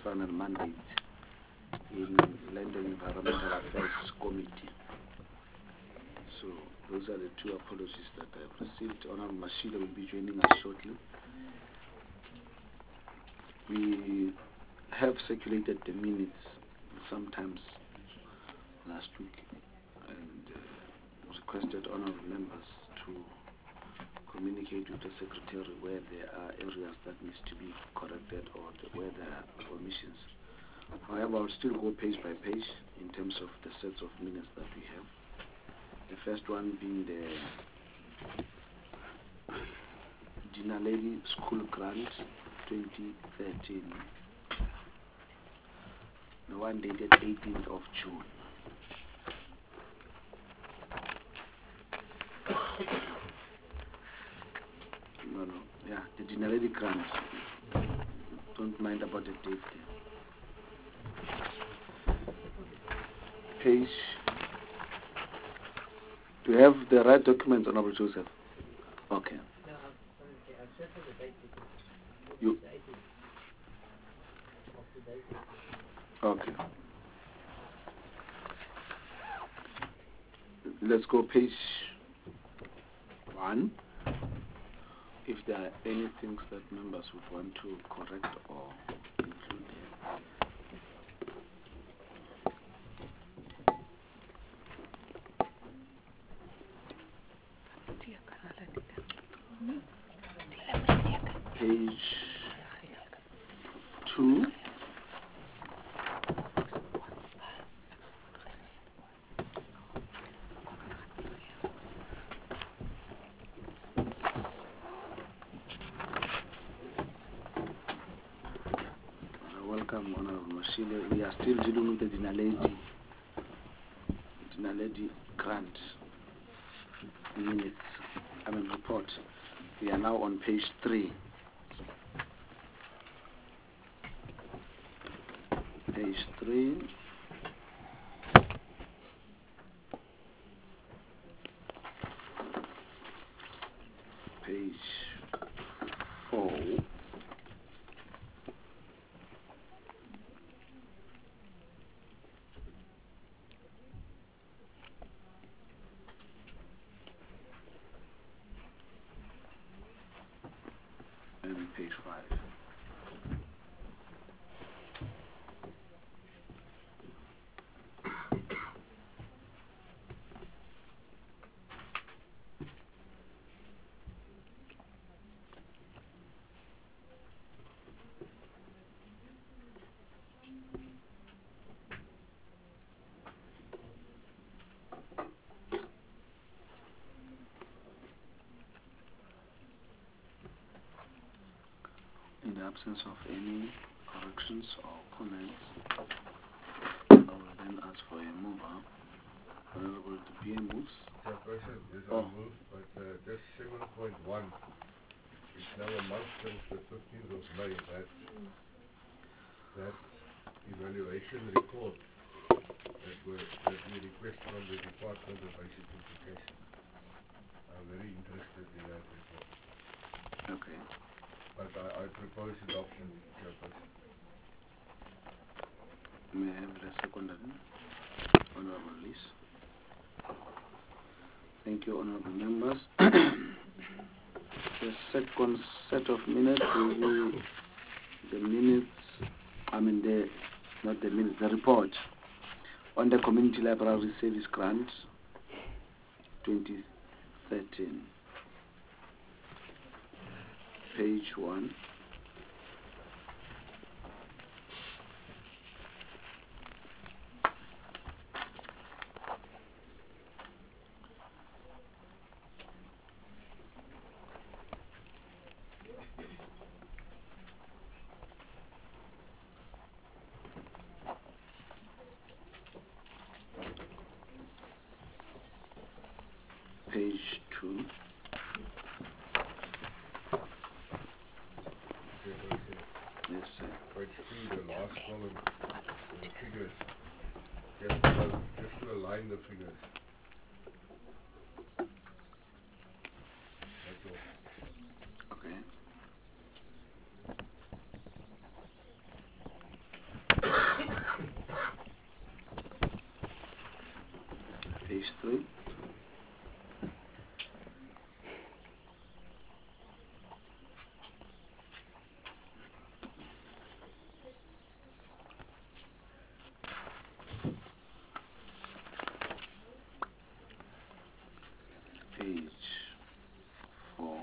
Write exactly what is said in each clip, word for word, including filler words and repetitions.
final mandate in Land and Environmental Affairs Committee. So those are the two apologies that I've received. Honorable Mashile will be joining us shortly. We have circulated the minutes sometimes last week and uh, requested honorable members to communicate with the secretary where there are areas that needs to be corrected or the, where there are omissions. However, I'll still go page by page in terms of the sets of minutes that we have. The first one being the Dinaledi School Grant twenty thirteen. The one dated eighteenth of June. No, no, yeah, the Dinaledi Grant. Don't mind about the date there. Page. Do you have the right documents, Honorable Joseph? Okay. No, I'm, I'm certain the date is You. the eighteenth of the date. Okay. Let's go page one. If there are any things that members would want to correct or include here. Page two. Welcome, Honorable Mashile. We are still dealing with the Dinaledi, Dinaledi grant minutes, I mean report. We are now on page three. Page three. Page four. And page five. In the absence of any corrections or comments, I will then ask for a mover. Honorable the P M moves. Chairperson, yes, Oh. I move, but uh, just seven point one. It's now a month since the fifteenth of May that that evaluation report that, were, that we request from the Department of Basic Education. I'm very interested in that report. Okay. But I, I propose adoption, Chairperson. May I have the second? Honorable Liz. Thank you, honorable members. The second set of minutes will be the minutes, I mean the, not the minutes, the report on the Community Library Service Grant twenty thirteen. Page one. Page two. Chairperson, Yes, sir. page two, the last column, the figures. Just to, just to align the figures. That's all. Okay. three. Page four.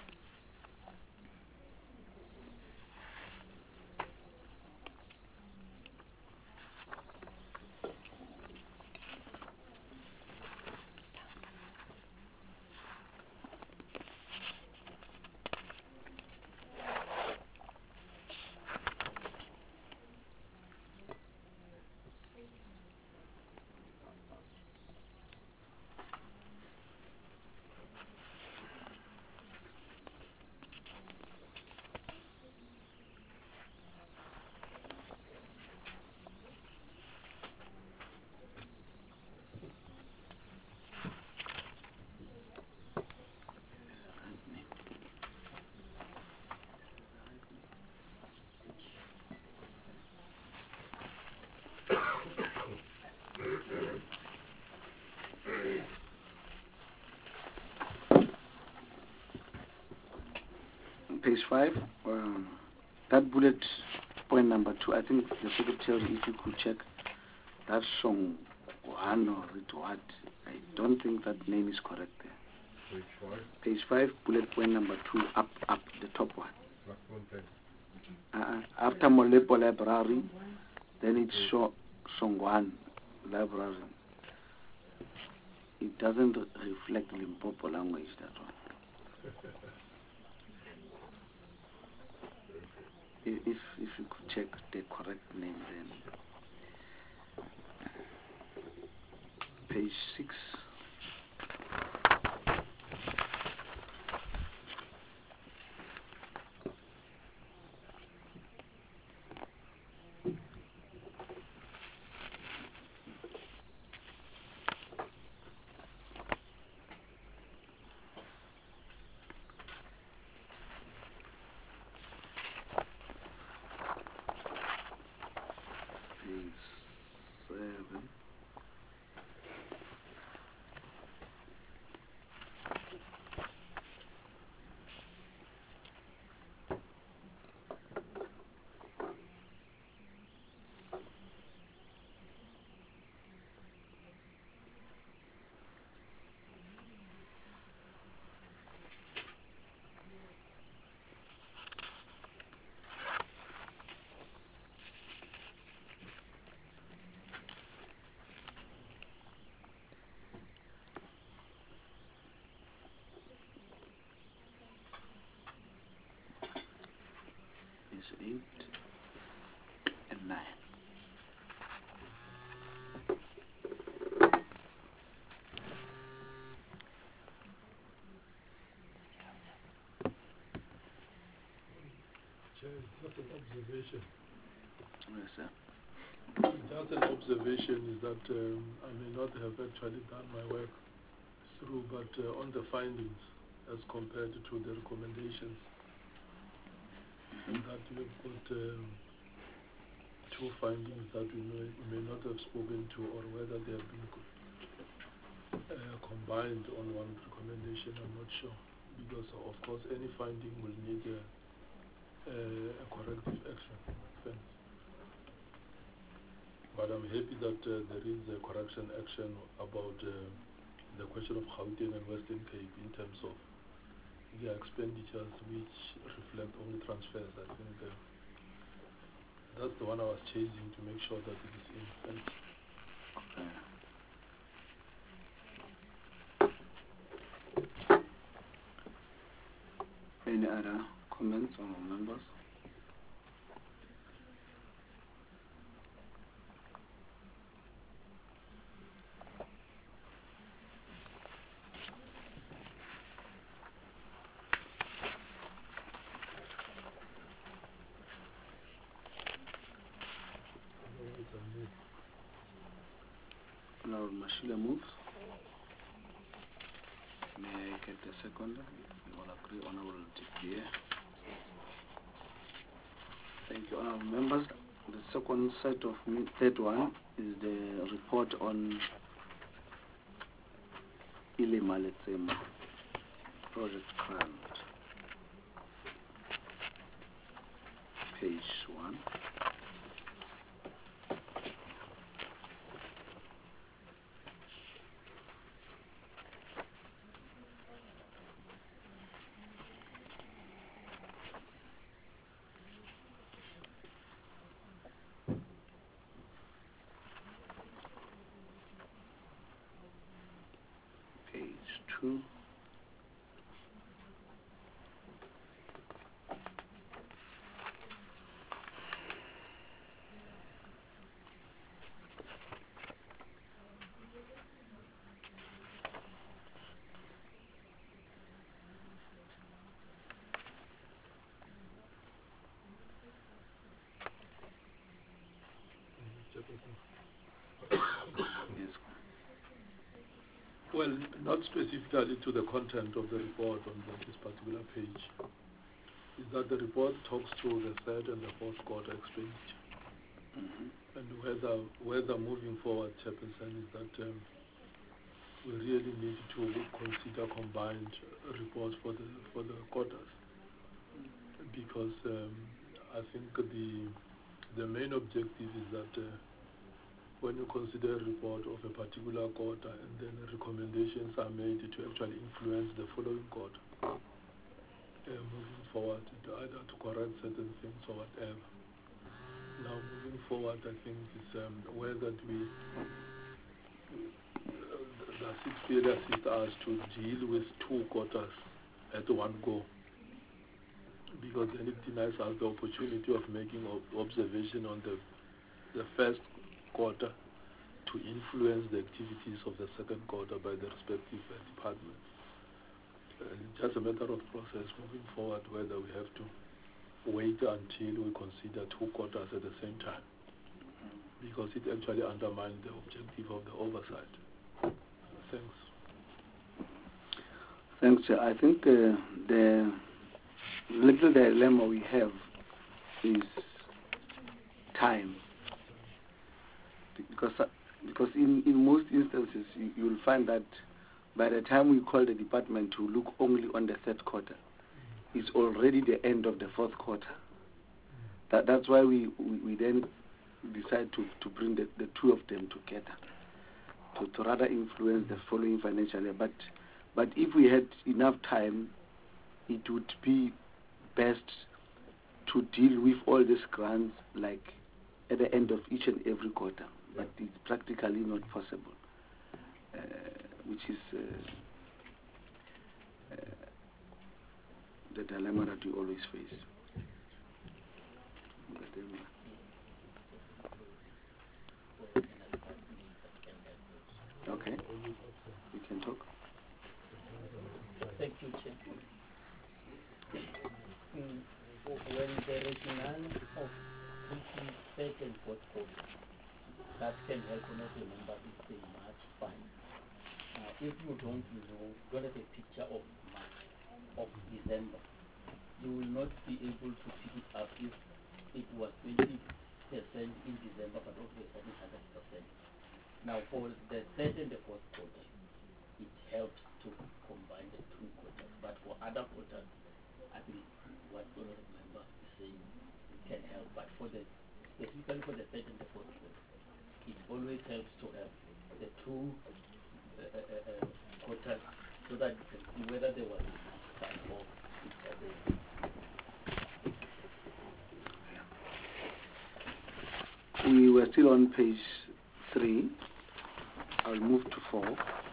Page five, um, that bullet point number two, I think the secretary, if you could check, that's Song Wan or it what? I don't think that name is correct there. Page five. Page five, bullet point number two, up, up, the top one. What content? Uh, after Molepo Library, then it's Sho Songwan Library. It doesn't reflect Limpopo language, that one. If, if if you could check the correct name then. Page six. Page seven. Is eight and nine. Just an observation. Yes, sir. Just an observation is that um, I may not have actually done my work through, but uh, on the findings as compared to the recommendations, that we've got um, two findings that we may, we may not have spoken to, or whether they have been co- uh, combined on one recommendation, I'm not sure. Because of course any finding will need a, a, a corrective action. Thanks. But I'm happy that uh, there is a correction action about uh, the question of Gauteng and Western Cape in terms of their expenditures, which reflect only transfers. I think uh, that's the one I was chasing to make sure that it is in. Thanks. Any other comments on our members? Otherwise, I move. Honorable Mashila moves. May I get the second? We all agree, Honorable D P A. Thank you, honorable members. The second set of me, third one is the report on Ilima Letsema, Project Grant, page one. Page two. Yes. Well, not specifically to the content of the report on the, this particular page, is that the report talks to the third and the fourth quarter expenditure. Mm-hmm. And whether whether moving forward, Chairperson, is that um, we really need to consider combined reports for the for the quarters, because um, I think the the main objective is that uh, when you consider a report of a particular quarter and then recommendations are made to actually influence the following quarter, uh, moving forward, to either to correct certain things or whatever. Now, moving forward, I think it's um, whether we uh, does it really assist us to deal with two quarters at one go, because then it denies us the opportunity of making ob observation on the the first quarter to influence the activities of the second quarter by the respective uh, departments. Uh, it's just a matter of process moving forward, whether we have to wait until we consider two quarters at the same time, because it actually undermines the objective of the oversight. Thanks. Thanks, Chair. I think uh, the little dilemma we have is time, because uh, because in, in most instances you, you will find that by the time we call the department to look only on the third quarter, it's already the end of the fourth quarter. That that's why we, we, we then decide to, to bring the, the two of them together to, to rather influence the following financial year. But but if we had enough time, it would be best to deal with all these grants like at the end of each and every quarter. But it's practically not possible, uh, which is uh, uh, the dilemma that we always face. Okay, we can talk. Thank you, Chair. Mm, when the rationale of treating third and fourth quarter, that can help not remember it's the March fine. Now, if you don't know, don't have a picture of March, of December, you will not be able to pick it up if it was twenty percent in December, but all of a sudden one hundred percent. Now, for the third and the fourth quarter, it helps to combine the two quarters. But for other quarters, I think what the honorable member is saying can help. But for the specifically for the third and the fourth quarter, it always helps to have the two uh, uh, uh, quarters so that you can see whether there was enough time or it wasn't. We were still on page three. I'll move to four.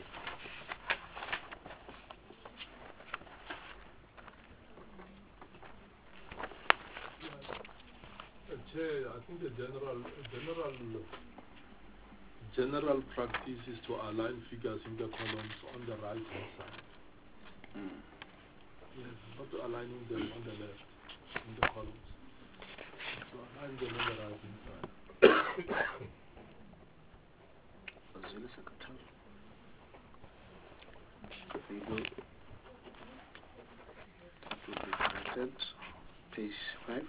Chair, I think the general general general practice is to align figures in the columns on the right hand side. Mm. Yes, not aligning them on the left in the columns. So align them on the right hand side. We go to be corrected. Page five.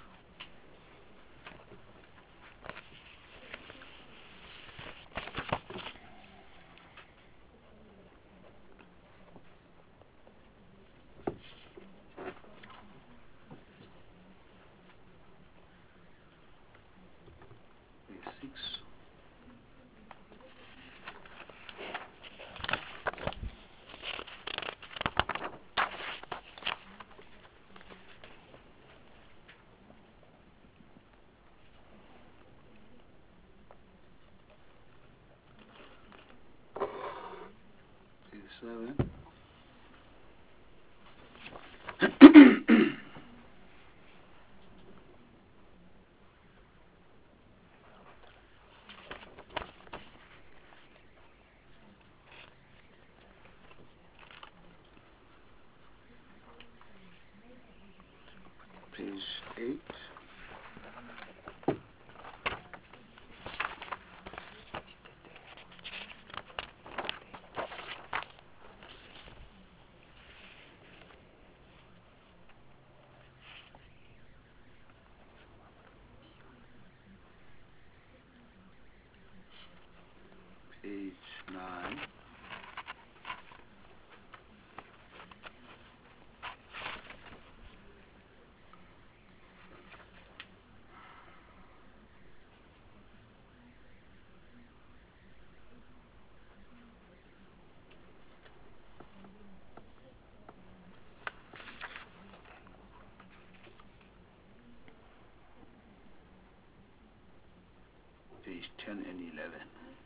page ten and eleven.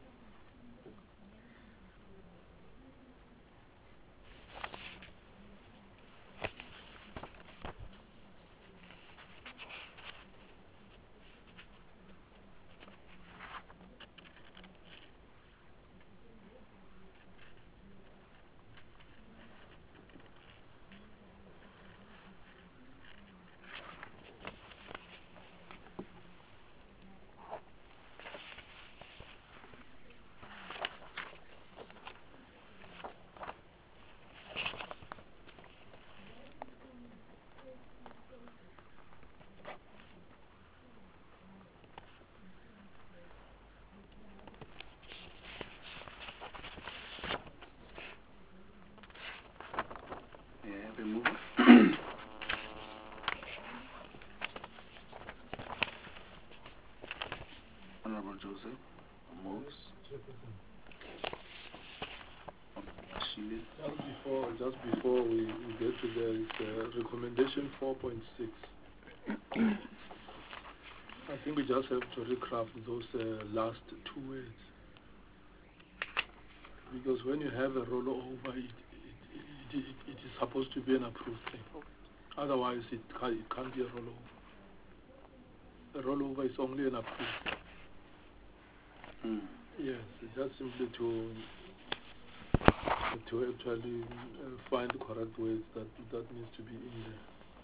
Honorable Joseph moves. Just before, just before we, we get to there, it's uh, recommendation four point six. I think we just have to recraft those uh, last two words. Because when you have a rollover, it, it, it, it, it is supposed to be an approved thing. Otherwise, it can't, it can't be a rollover. A rollover is only an approved. Mm. Yes, just simply to to actually uh, find the correct words that that needs to be in there.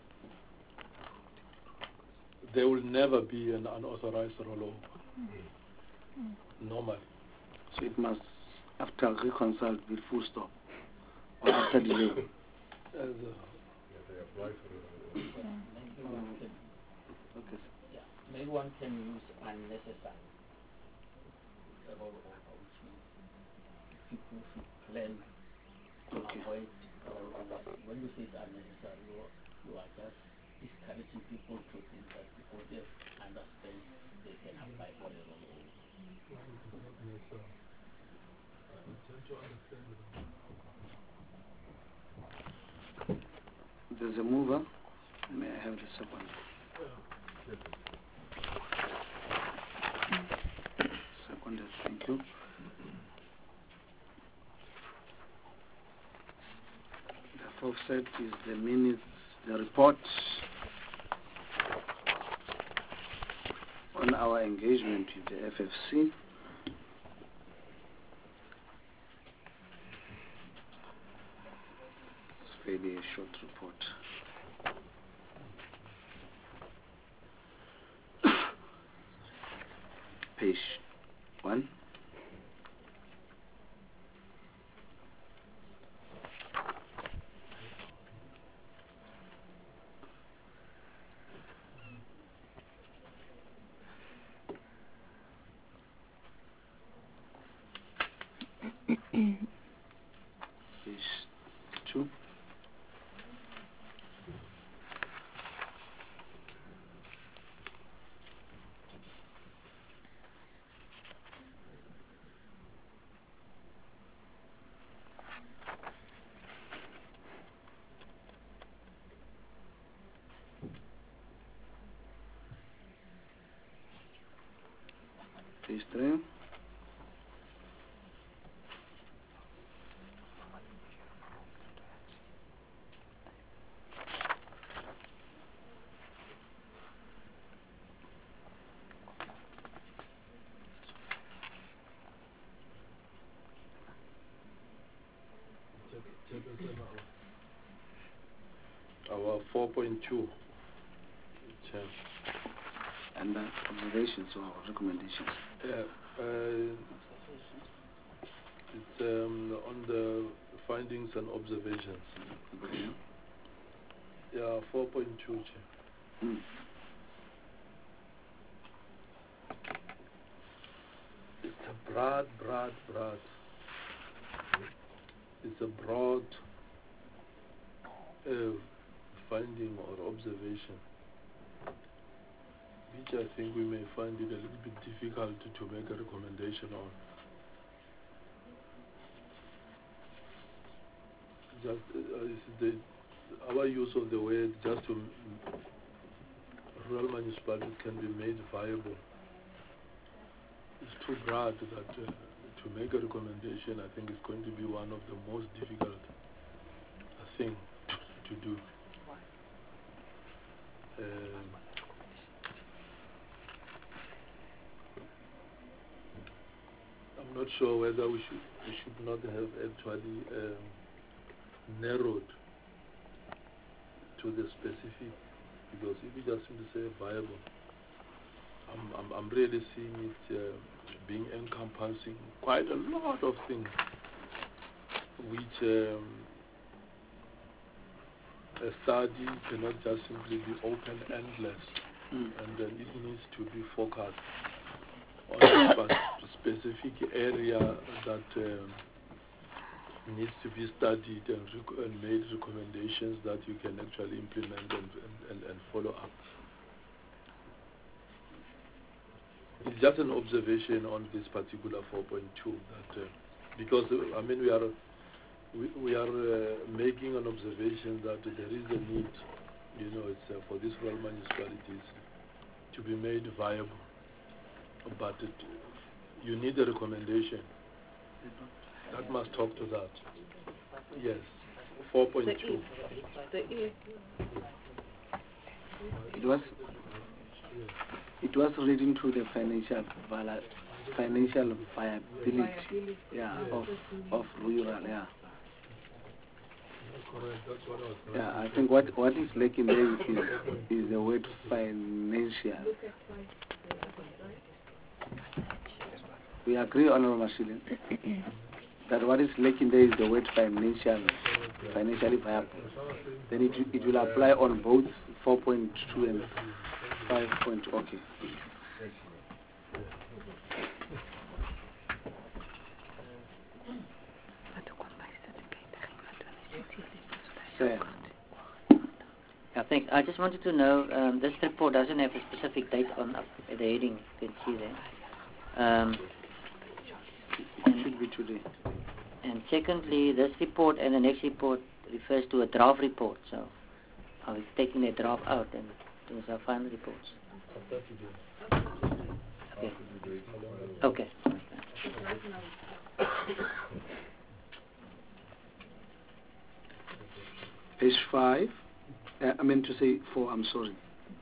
There will never be an unauthorized rollover. Mm. Normally. So it must, after reconcile, be full stop. Or after delay. Yeah, they apply for it. Maybe one can, Okay. yeah, maybe one can use unnecessary. A rollover, which means people should plan to Okay. avoid rollovers. When you say it's unnecessary, you are, you are just discouraging people to think that because they understand they can apply for a rollover. There's a mover. May I have the second? Second, thank you. The fourth set is the minutes, the report on our engagement with the F F C. It's fairly a short report. Page one. Page two. Page three. Our four point two. And the observations or recommendations. Yeah, uh, it's um, on the findings and observations. Okay. Yeah, four point two. Mm. It's a broad, broad, broad. It's a broad uh, finding or observation, which I think we may find it a little bit difficult to, to make a recommendation on. Just uh, is the, our use of the word just to rural municipalities can be made viable. is too broad that uh, to make a recommendation, I think, is going to be one of the most difficult uh, thing to do. Um, I'm not sure whether we should we should not have actually um, narrowed to the specific, because if you just simply say viable, I'm I'm, I'm really seeing it uh, being encompassing quite a lot of things, which um, a study cannot just simply be open endless, Mm. and then it needs to be focused on a spe- specific area that um, needs to be studied and, rec- and made recommendations that you can actually implement and, and, and follow up. It's just an observation on this particular four point two that uh, because uh, I mean we are we, we are uh, making an observation that there is a need, you know, it's uh, for these rural municipalities to be made viable, but it, you need a recommendation that must talk to that. Yes, four point two. It was it was relating to the financial vala, financial viability, yeah, of of rural, yeah. Correct, that's what I was trying Yeah, to I say. think what what is lacking there is is the word financial. We agree, Honorable Mashilin, that what is lacking there is the word financial, financially viable. Then it it will apply on both four point two and five point two. Okay. Fair. I think I just wanted to know, um, this report doesn't have a specific date on up at the heading, you can see there. Um, It should be today. and secondly, this report and the next report refers to a draft report, so are we taking the draft out and those are final reports? Okay. Okay. Page five. Uh, I meant to say four. I'm sorry.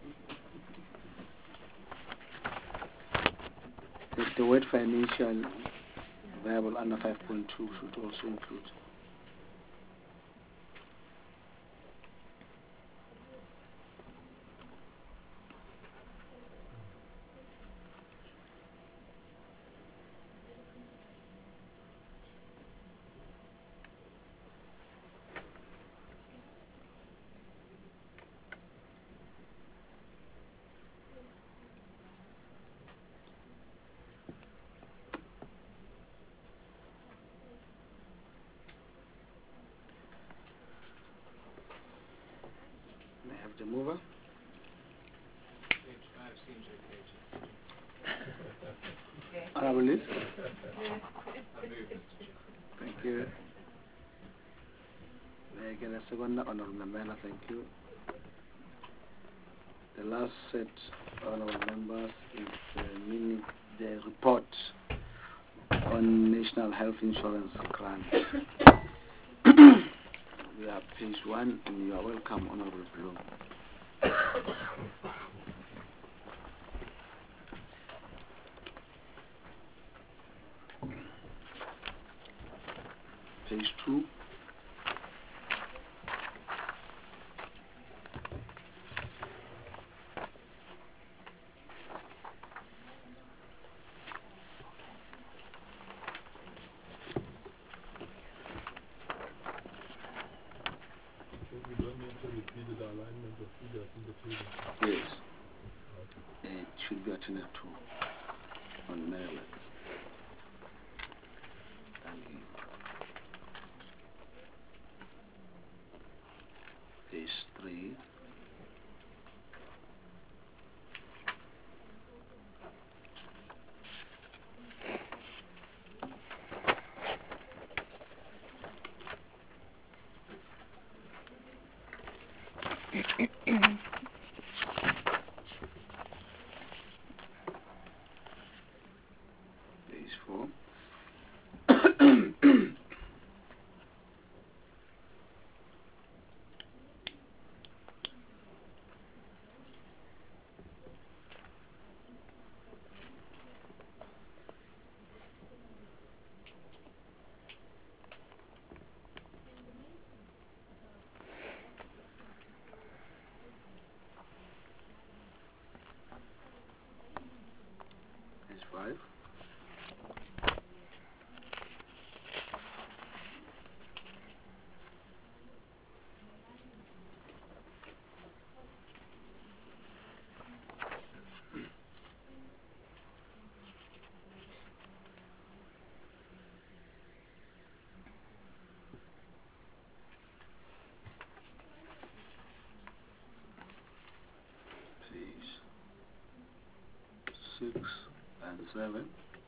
The, the word financial viable under five point two should also include. May I have the mover? Page five seems okay. Honorable Liz? I move, Mister Chair. Thank you. May I get a second? Honorable Namela, thank you. The last set, honorable members, is the minute, the report on National Health Insurance Grant. We are page one, and you are welcome, Honorable Bloom. Page two. We don't need to repeat the alignment of figures in the table. Yes. It should be attended to on Maryland. Thank you. Page three. four. Page five. Page six and seven.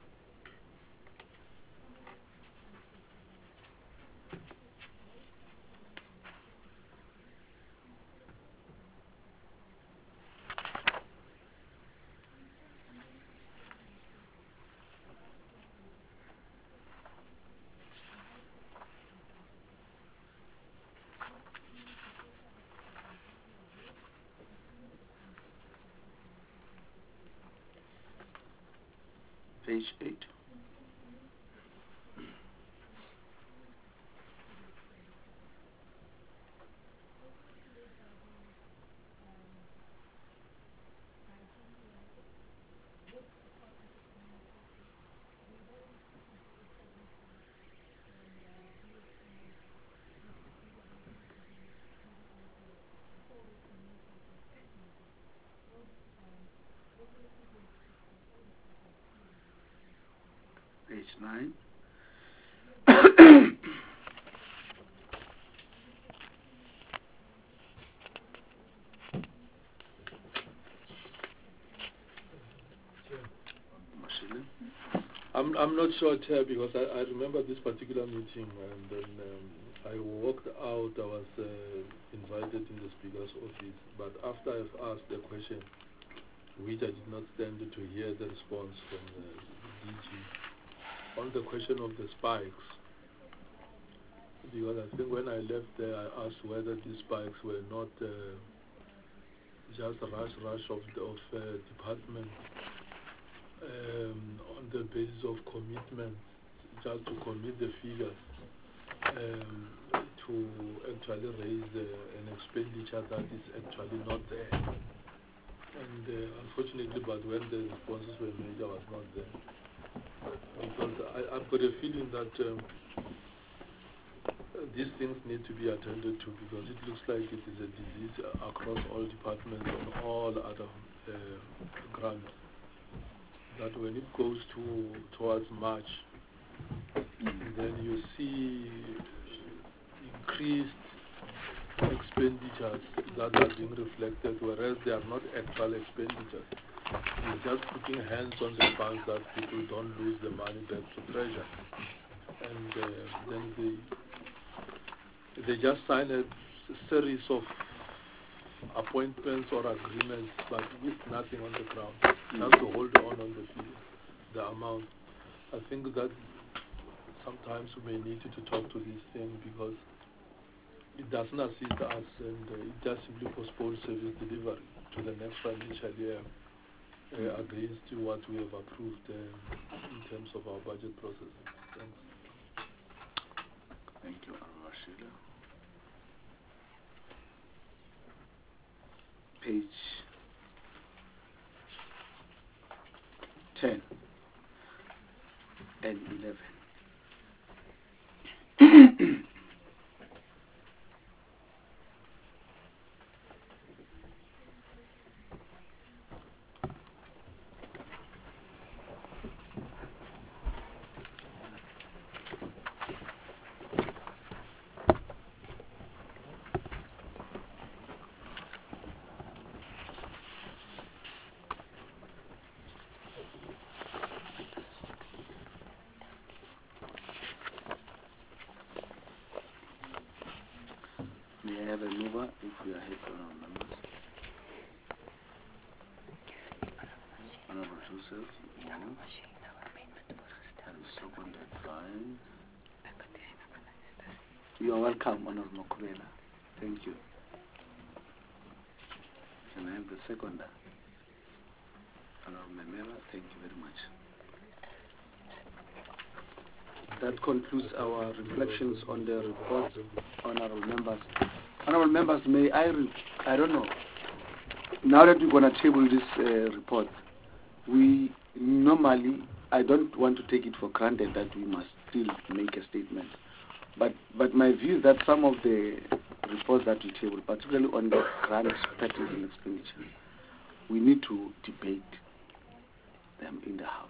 Page eight. Page nine. Mashile. I'm I'm not sure, Chair, because I, I remember this particular meeting, and then um, I walked out. I was uh, invited in the Speaker's office, but after I've asked the question, which I did not stand to hear the response from the D G, on the question of the spikes, because I think when I left there, I asked whether these spikes were not uh, just a rush rush of the of, uh, department. Um, on the basis of commitment, just to commit the figures um, to actually raise uh, an expenditure that is actually not there. And uh, unfortunately, but when the responses were made, I was not there. Because I, I've got a feeling that um, these things need to be attended to, because it looks like it is a disease across all departments and all other uh, grants. That when it goes to towards March, then you see increased expenditures that are being reflected, whereas they are not actual expenditures. It's just putting hands on the funds that people don't lose the money back to treasure. And uh, then they, they just sign a series of appointments or agreements, but with nothing on the ground, just to hold on on the fee, the amount. I think that sometimes we may need to talk to this thing, because it doesn't assist us, and uh, it just simply postpones service delivery to the next financial year uh, against what we have approved uh, in terms of our budget process. Thanks. Thank you, Arvashila. Page ten and eleven. May I have a mover if we are happy on our members? Honorable Joseph, move. And Seconded by. You are welcome, Honorable Mokubela. Thank you. Can I have the seconder? Honorable Memela, thank you very much. That concludes our reflections on the report, honorable members. Honorable members, may I, re I don't know, now that we're going to table this uh, report, we normally, I don't want to take it for granted that we must still make a statement. But, but my view is that some of the reports that we table, particularly on the grants, practice and expenditure, we need to debate them in the House.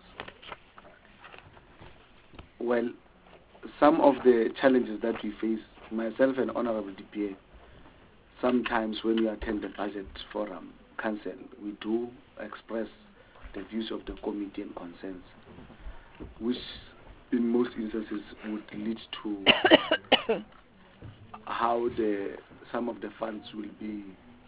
Well, some of the challenges that we face, myself and Honorable D P A, sometimes when we attend the budget forum council, we do express the views of the committee and concerns, which in most instances would lead to how the some of the funds will be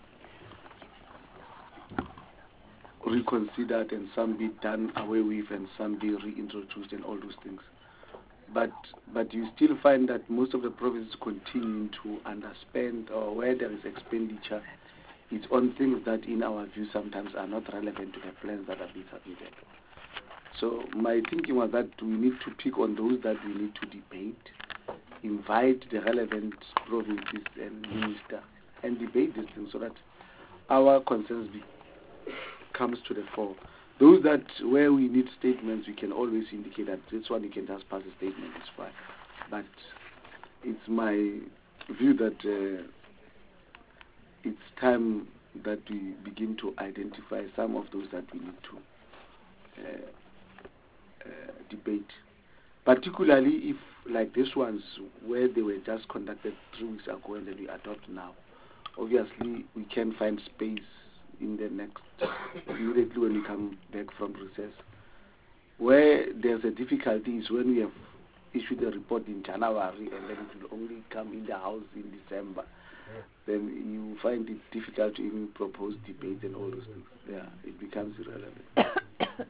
reconsidered and some be done away with and some be reintroduced and all those things. But but you still find that most of the provinces continue to underspend, or where there is expenditure, it's on things that in our view sometimes are not relevant to the plans that are being submitted. So my thinking was that we need to pick on those that we need to debate, invite the relevant provinces and minister and debate these things so that our concerns be, comes to the fore. Those that where we need statements, we can always indicate that this one you can just pass a statement, it's fine. But it's my view that uh, it's time that we begin to identify some of those that we need to uh, uh, debate. Particularly if, like these ones, where they were just conducted three weeks ago and then we adopt now, obviously we can find space in the next, immediately when we come back from recess. Where there's a difficulty is when we have issued a report in January and then it will only come in the House in December. Yeah. Then you find it difficult to even propose debate and all those things. Yeah, it becomes irrelevant.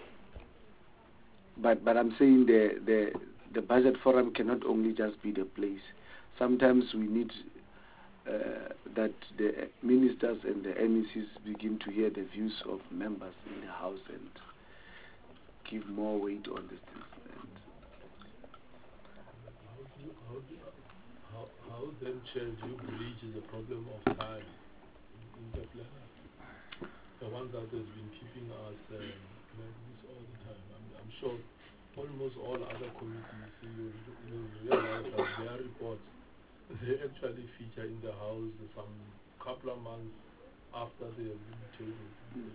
but but I'm saying the, the, the budget forum cannot only just be the place. Sometimes we need Uh, that the ministers and the M E Cs begin to hear the views of members in the House and give more weight on these things. And how, do you, how, do you, how, how then, Chair, do you bridge the problem of time in the planner? The one that has been keeping us um, like this all the time. I'm, I'm sure almost all other committees, you, you realize that their reports, they actually feature in the House some couple of months after they have been tabled. Mm.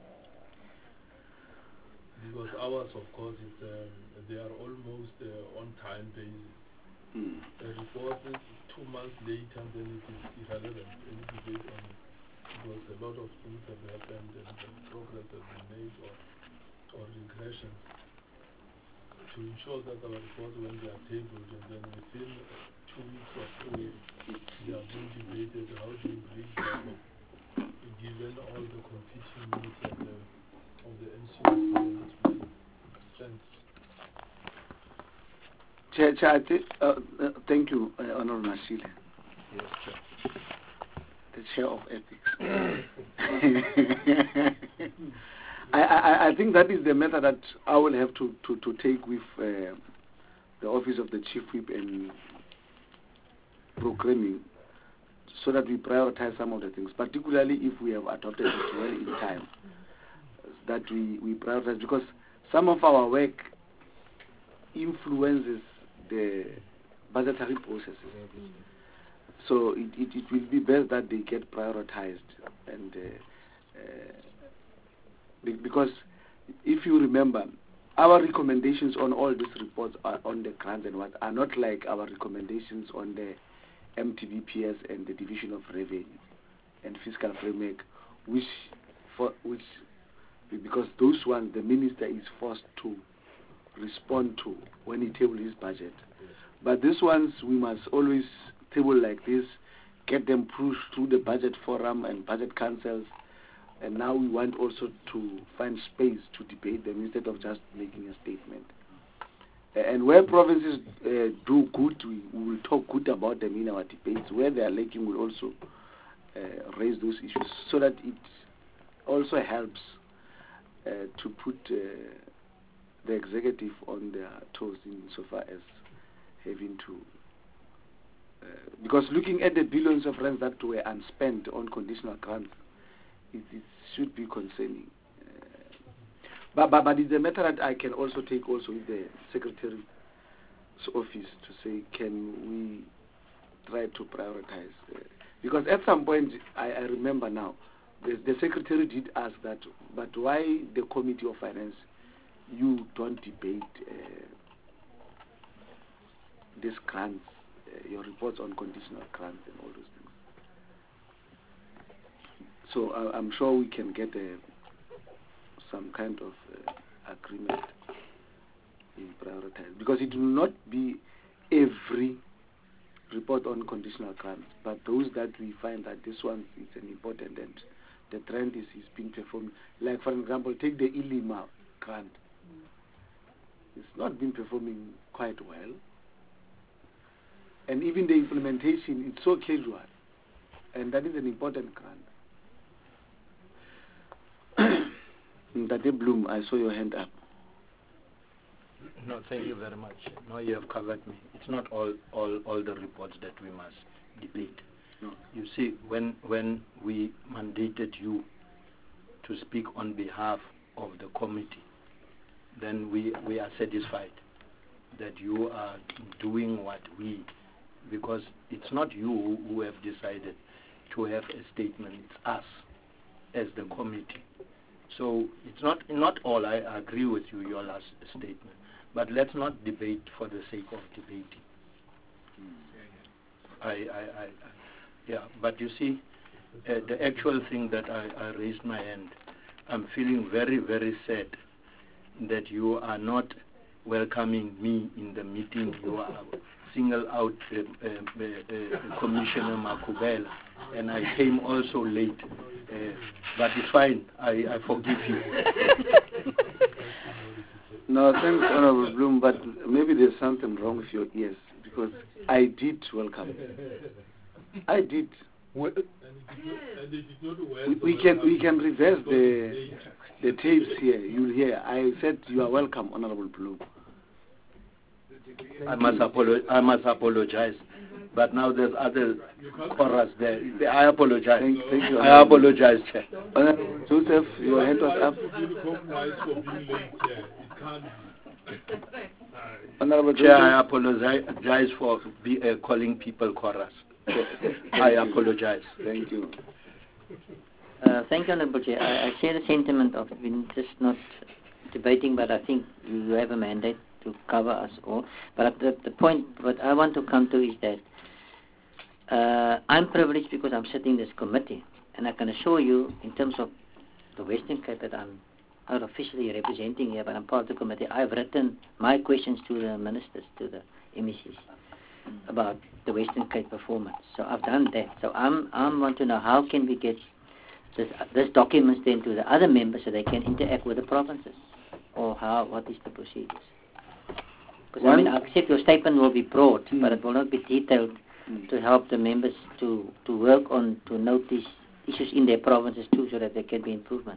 Because ours, of course, is, um, they are almost uh, on time basis. Mm. The report is two months later, and then it is irrelevant, any debate on it. Because a lot of things have happened and the progress has been made, or, or regressions. To ensure that our reports, when they are tabled, and then within two weeks or so, they are being debated, how do you bridge that, given all the competing needs of the, of the N C O C. Thanks. Chair, Chair, uh, uh, thank you, uh, Honorable Mashile. Yes, Chair. The Chair of Ethics. I, I, I think that is the method that I will have to, to, to take with uh, the Office of the Chief Whip and programming, so that we prioritize some of the things, particularly if we have adopted it well in time, that we, we prioritize, because some of our work influences the budgetary processes. So it, it, it will be best that they get prioritized, and uh, uh, because if you remember, our recommendations on all these reports are on the grants and what are not like our recommendations on the M T B P S and the Division of Revenue and Fiscal Framework, which for which because those ones the minister is forced to respond to when he tables his budget. But these ones we must always table like this, get them pushed through the budget forum and budget councils. And now we want also to find space to debate them instead of just making a statement. And where provinces uh, do good, we, we will talk good about them in our debates. Where they are lacking, we'll also uh, raise those issues so that it also helps uh, to put uh, the executive on their toes insofar as having to... Uh, because looking at the billions of rands that were unspent on conditional grants, it, it should be concerning. But, but, but it's a matter that I can also take also with the Secretary's office to say, can we try to prioritize? Uh, because at some point, I, I remember now, the, the Secretary did ask that, but why the Committee of Finance, you don't debate uh, these grants, uh, your reports on conditional grants and all those things. So uh, I'm sure we can get a, some kind of uh, agreement in prioritize, because it will not be every report on conditional grants, but those that we find that this one is an important and the trend is, is being performed. Like for example, take the ILIMA grant. It's not been performing quite well, and even the implementation, it's so casual, and that is an important grant. Tate Bloom, I saw your hand up. No, thank you very much. No, you have covered me. It's not all, all, all the reports that we must debate. No. You see, when, when we mandated you to speak on behalf of the committee, then we, we are satisfied that you are doing what we, because it's not you who have decided to have a statement, it's us as the committee. So it's not not all. I agree with you, your last statement, but let's not debate for the sake of debating. I, I, I, I yeah. But you see, uh, the actual thing that I, I raised my hand, I'm feeling very, very sad that you are not welcoming me in the meeting. You are single out uh, uh, uh, Commissioner Makubela, and I came also late. Uh, but it's fine. I, I forgive you. No, thanks, Honorable Bloom, but maybe there's something wrong with your ears, because I did welcome you. I did. We, we can we can reverse the the tapes here. You'll hear. I said you are welcome, Honorable Bloom. I must apologize. I must apologize. But now there's other chorus there. I apologize. Thank, thank you. I apologize, Chair. Honorable Joseph, your hand was up. Honorable Chair, I apologize for be, uh, calling people chorus. I apologize. Thank you. Uh, thank you, Honorable Chair. I, I share the sentiment of being just not debating, but I think you have a mandate to cover us all. But the, the point what I want to come to is that uh, I'm privileged because I'm sitting in this committee, and I can assure you, in terms of the Western Cape that I'm not officially representing here, but I'm part of the committee, I've written my questions to the ministers, to the M E Cs, about the Western Cape performance. So I've done that. So I'm I want to know how can we get this this documents then to the other members so they can interact with the provinces, or how what is the procedures? Because I mean, I accept your statement will be broad, mm. but it will not be detailed mm. to help the members to, to work on, to notice issues in their provinces too, so that there can be improvement.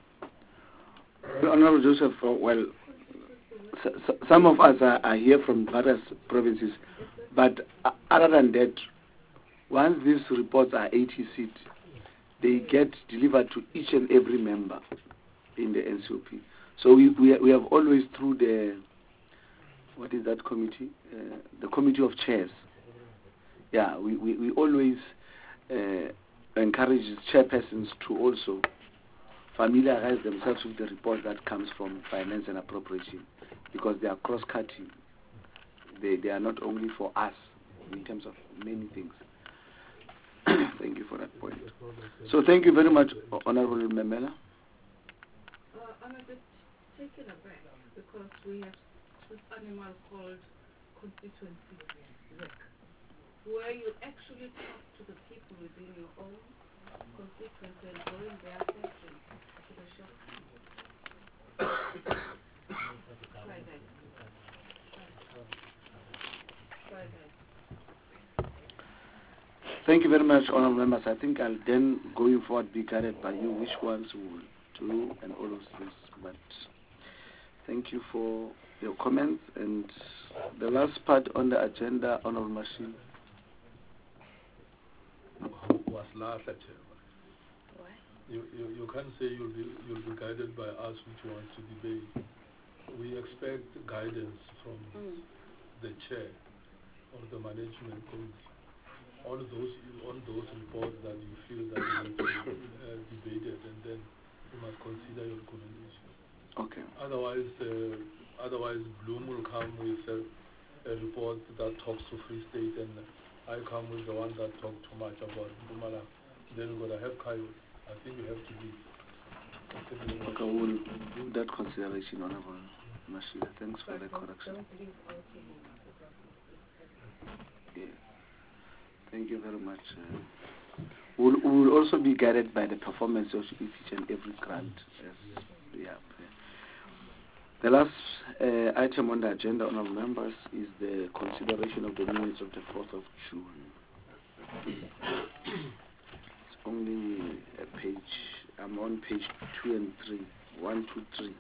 Well, Honorable Joseph, uh, well, so, so some of us are, are here from various provinces, but uh, other than that, once these reports are eighty seat, they get delivered to each and every member in the N C O P. So we, we, we have always, through the what is that committee? Uh, the committee of chairs. Yeah, we, we, we always uh, encourage chairpersons to also familiarize themselves with the report that comes from finance and appropriation, because they are cross-cutting. They, they are not only for us in terms of many things. Thank you for that point. So thank you very much, Honorable Memela. Uh, I'm a bit taken aback because we have this animal called constituency work, where you actually talk to the people within your own constituency and go in their section to the shop. Try that. Thank you very much, honorable members. I think I'll then, going forward, be guided by you which ones will do and all of this. But thank you for your comments. And the last part on the agenda, honorable Machine. Was last Chairman. You, you, you can't say you'll be, you'll be guided by us which wants to debate. We expect guidance from mm. the chair or the management committee on those on those reports that you feel that you need to be uh, debated, and then you must consider your recommendation. Okay. Otherwise, uh, otherwise Bloom will come with a, a report that talks to Free State, and I come with the one that talks too much about Mpumalanga. Then we're gonna have chaos. I think we have to be. Okay, we'll do that consideration, honorable Mashila. Thanks for the correction. Yeah. Thank you very much. Uh, we'll, we'll also be guided by the performance of each and every grant. As we have. The last uh, item on the agenda, honorable members, is the consideration of the minutes of the fourth of June. It's only a page. I'm on page two and three. One, two, three.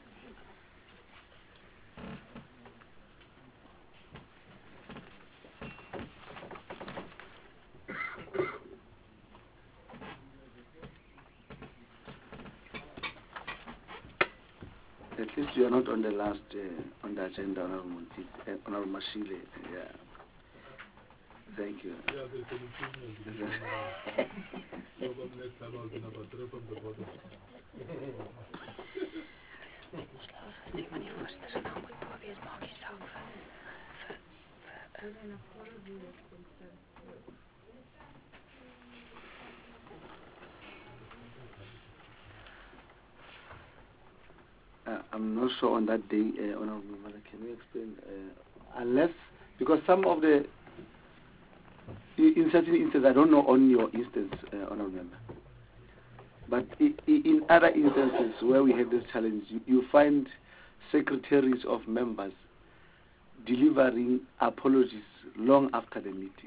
At least you are not on the last uh, on the agenda, Honorable Monti, uh, Honorable Mashile. Yeah. Thank you. Yeah, there's an improvement. Probably next time I'll be number three from the bottom. Uh, I'm not sure on that day, uh, Honorable Mother. Can you explain? Uh, unless, because some of the, in certain instances, I don't know on your instance, uh, Honorable Member, but I, I, in other instances where we have this challenge, you, you find secretaries of members delivering apologies long after the meeting.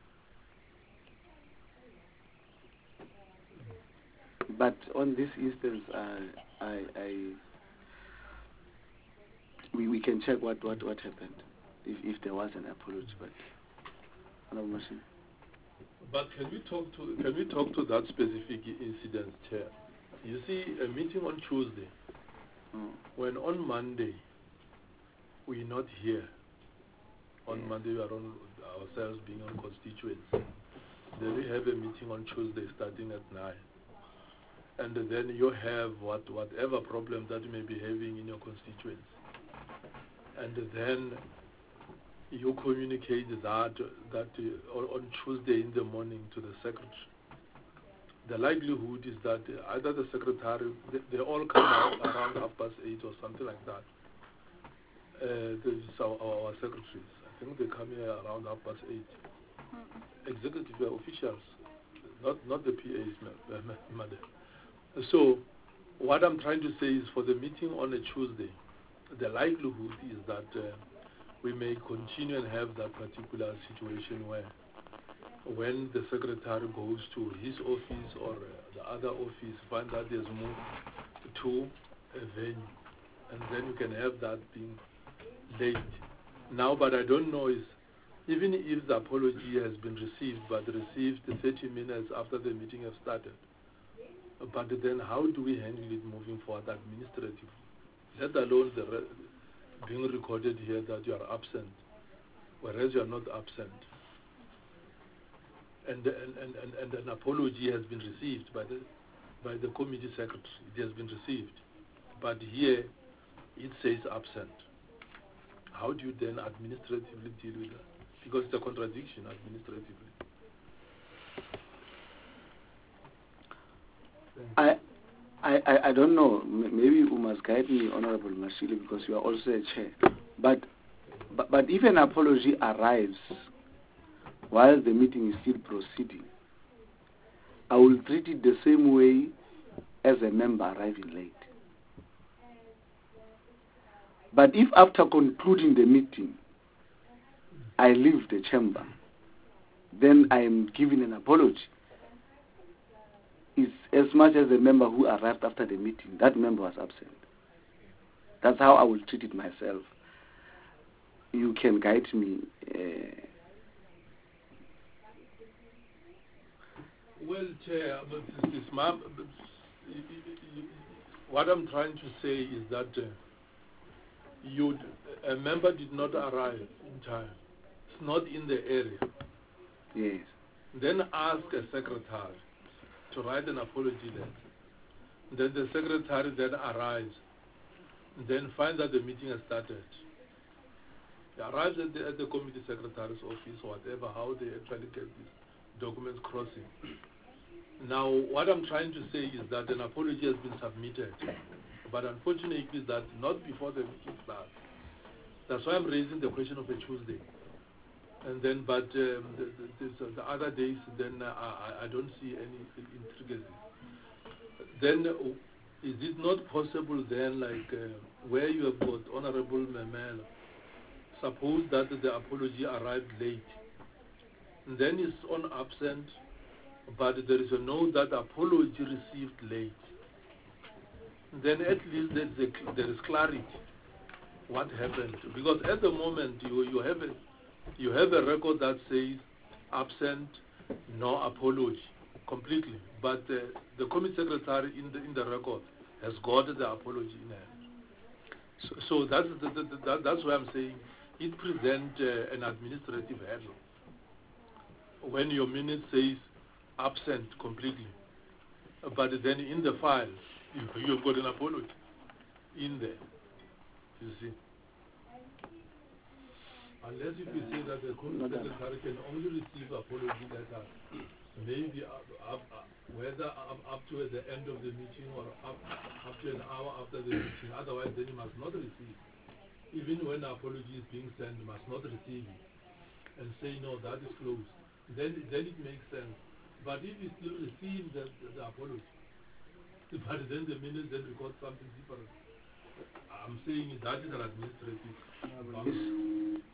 But on this instance, uh, I, I we, we can check what, what, what happened, if, if there was an apology. But Honorable Machine. But can we talk to can we talk to that specific incident, Chair? You see, a meeting on Tuesday, oh. when on Monday we're not here. On yeah. Monday we are on ourselves being on constituents. Then we have a meeting on Tuesday starting at nine. And then you have what whatever problem that you may be having in your constituents. And then you communicate that that uh, on Tuesday in the morning to the secretary. The likelihood is that uh, either the secretary, they, they all come out around half past eight or something like that. Uh, this is our, our, our secretaries. I think they come here around half past eight. Mm-hmm. Executive officials, not not the P As, madam. So, what I'm trying to say is for the meeting on a Tuesday, the likelihood is that uh, we may continue and have that particular situation where when the secretary goes to his office or uh, the other office, find that there's moved to a venue, and then you can have that being late. Now, but I don't know is, even if the apology has been received, but received thirty minutes after the meeting has started, but then how do we handle it moving forward administratively? Let alone the re being recorded here that you are absent, whereas you are not absent. And, and, and, and, and an apology has been received by the, by the committee secretary. It has been received. But here, it says absent. How do you then administratively deal with that? Because it's a contradiction administratively. I, I, I don't know. M maybe you must guide me, Honorable Mashile, because you are also a chair. But, but, but if an apology arrives while the meeting is still proceeding, I will treat it the same way as a member arriving late. But if after concluding the meeting, I leave the chamber, then I am giving an apology. It's as much as the member who arrived after the meeting, that member was absent. That's how I will treat it myself. You can guide me. Uh, Well, Chair, but this is my, but what I'm trying to say is that uh, you, a member did not arrive in time. It's not in the area. yes. Then ask a secretary to write an apology letter. Then the secretary then arrives. Then find that the meeting has started. He arrives at the, at the committee secretary's office or whatever, how they actually get these documents crossing. Now, what I'm trying to say is that an apology has been submitted, but unfortunately that not before the meeting starts. That's why I'm raising the question of a Tuesday. And then, but um, the, the, the, the other days, then uh, I, I don't see any intricacies. Then, uh, is it not possible then, like uh, where you have got Honorable Memela, suppose that the apology arrived late, and then it's on absent, but there is a note that apology received late. Then at least there's a, there is clarity what happened, because at the moment you you have a you have a record that says absent, no apology, completely. But uh, the committee secretary in the in the record has got the apology in hand. So, so that's the, the, the, that, that's why I'm saying it presents uh, an administrative hurdle. When your minute says absent completely, but then in the file you, you've got an apology in there. You see. Unless if you say that the committee secretary can only receive apology letters, maybe up, up, up, whether up, up to the end of the meeting or up, up to an hour after the meeting, otherwise then you must not receive. Even when the apology is being sent, you must not receive it and say, no, that is closed. Then, then it makes sense. But if you still receive the, the, the apology, but then the minute then record something different, I'm saying that is an administrative. Yes.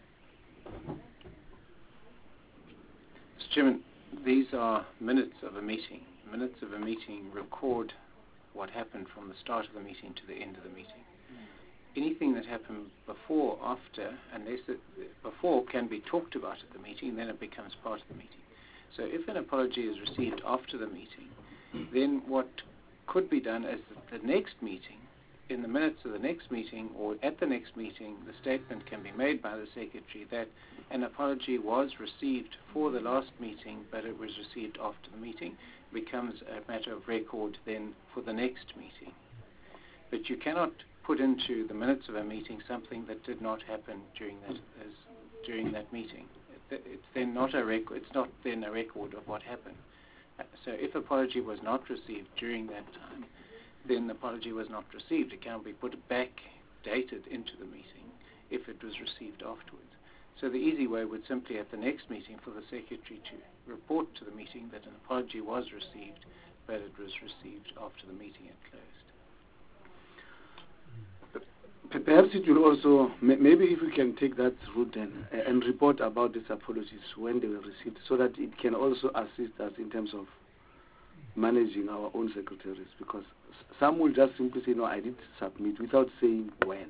Mister Chairman, these are minutes of a meeting. Minutes of a meeting record what happened from the start of the meeting to the end of the meeting. Anything that happened before, after, unless it, before can be talked about at the meeting, then it becomes part of the meeting. So if an apology is received after the meeting, then what could be done is that the next meeting, in the minutes of the next meeting or at the next meeting, the statement can be made by the Secretary that an apology was received for the last meeting, but it was received after the meeting. It becomes a matter of record then for the next meeting. But you cannot put into the minutes of a meeting something that did not happen during that as during that meeting. It, it's then not a record. It's not then a record of what happened. Uh, so if apology was not received during that time, then the apology was not received. It cannot be put back dated into the meeting if it was received afterwards. So the easy way would simply at the next meeting for the Secretary to report to the meeting that an apology was received, but it was received after the meeting had closed. Perhaps it will also, maybe if we can take that route and, and report about these apologies when they were received, so that it can also assist us in terms of managing our own secretaries, because some will just simply say, no, I did submit, without saying when.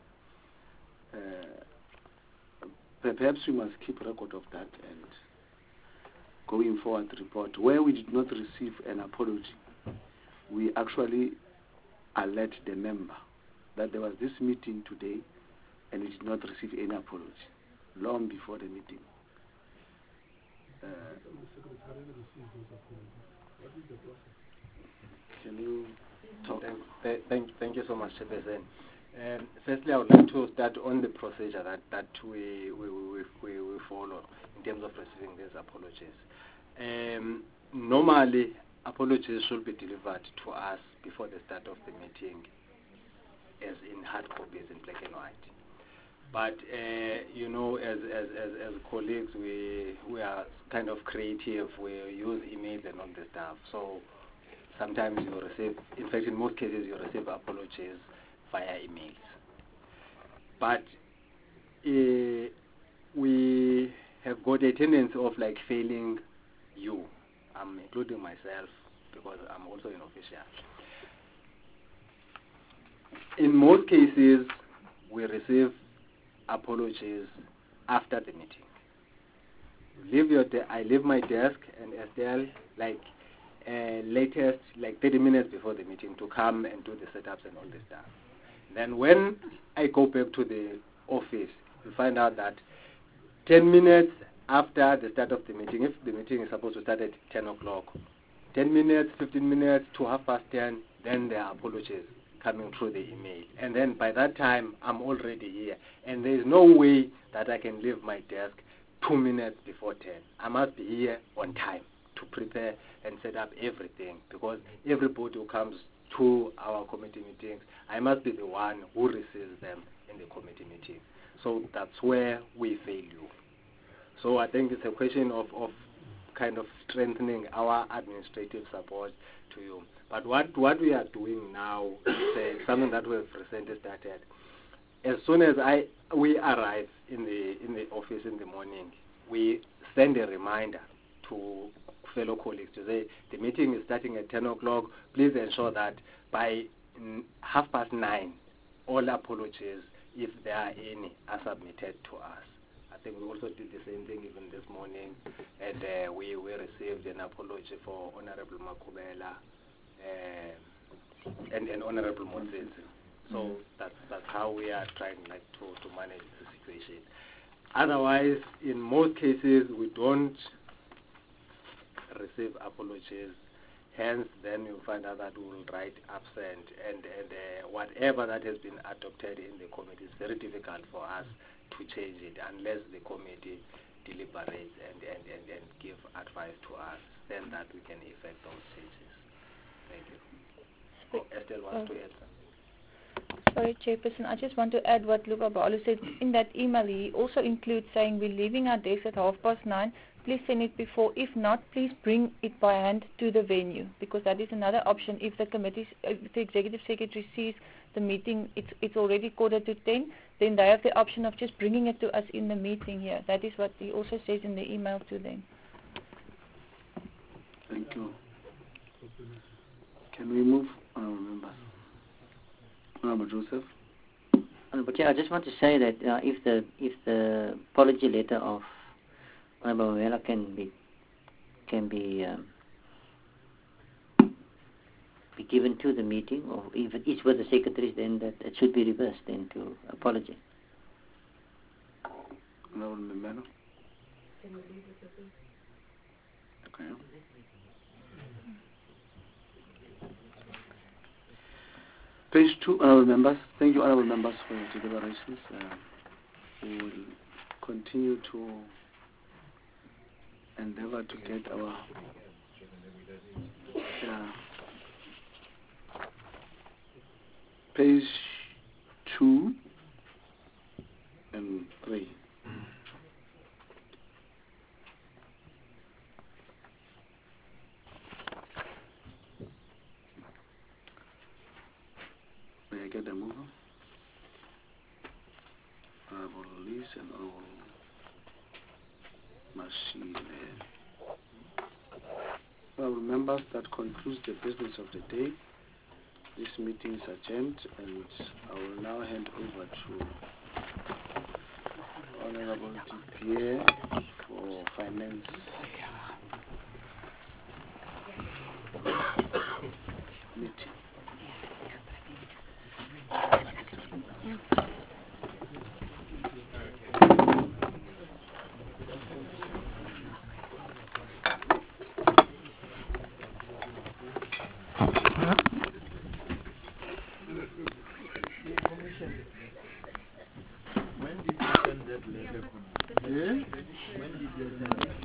Uh, perhaps we must keep record of that and going forward report. Where we did not receive an apology, we actually alert the member that there was this meeting today and we did not receive any apology long before the meeting. Uh, can you talk? Thank, thank, thank you so much, Chairperson. Um, firstly, I would like to start on the procedure that, that we, we, we, we, we follow in terms of receiving these apologies. Um, normally, apologies should be delivered to us before the start of the meeting, as in hard copies in black and white. But uh, you know, as, as as as colleagues, we we are kind of creative. We use emails and all the stuff. So sometimes you receive, in fact, in most cases, you receive apologies via emails. But uh, we have got a tendency of like failing you. I'm including myself because I'm also an official. In most cases, we receive apologies after the meeting. Leave your de- I leave my desk and Estelle like uh, latest like thirty minutes before the meeting to come and do the setups and all this stuff. Then when I go back to the office, you find out that ten minutes after the start of the meeting, if the meeting is supposed to start at ten o'clock, ten minutes, fifteen minutes to half past ten, then there are apologies coming through the email. And then by that time, I'm already here. And there is no way that I can leave my desk two minutes before ten. I must be here on time to prepare and set up everything, because everybody who comes to our committee meetings, I must be the one who receives them in the committee meeting. So that's where we fail you. So I think it's a question of, of kind of strengthening our administrative support to you. But what, what we are doing now is uh, something that we've recently started. As soon as I we arrive in the in the office in the morning, we send a reminder to fellow colleagues to say the meeting is starting at ten o'clock. Please ensure that by mm, half past nine, all apologies, if there are any, are submitted to us. I think we also did the same thing even this morning, and uh, we, we received an apology for Honorable Makubela uh, and, and Honorable Moses. So mm-hmm. that's that's how we are trying like to, to manage the situation. Otherwise, in most cases, we don't receive apologies. Hence, then you find out that we will write absent, and, and uh, whatever that has been adopted in the committee is very difficult for us to change it unless the committee deliberates and, and, and, and give advice to us, then that we can effect those changes. Thank you. Oh, Estelle wants to add something. Sorry, Chairperson, I just want to add what Luca Barlow said. In that email, he also includes saying we're leaving our desk at half past nine. Please send it before. If not, please bring it by hand to the venue, because that is another option. If the committee, if the executive secretary sees the meeting, it's it's already quarter to ten, then they have the option of just bringing it to us in the meeting here. That is what he also says in the email to them. Thank you. Can we move on, members? Honorable Joseph. Honorable Chair, I just want to say that uh, if the if the apology letter of Honorable Mawela can be can be um, be given to the meeting, or if it is with the secretaries, then that it should be reversed into apology. Honorable Mbeno. Okay. Page two, honorable members. Thank you, honorable members, for your deliberations. Uh, we will continue to endeavor to get our uh, page two and three. May I get the mover? Honorable Liz and Honorable Machine. Well, members, that concludes the business of the day. This meeting is adjourned, and I will now hand over to Honorable D P A for finance. Meeting. When did you send that letter? Yeah? When did you send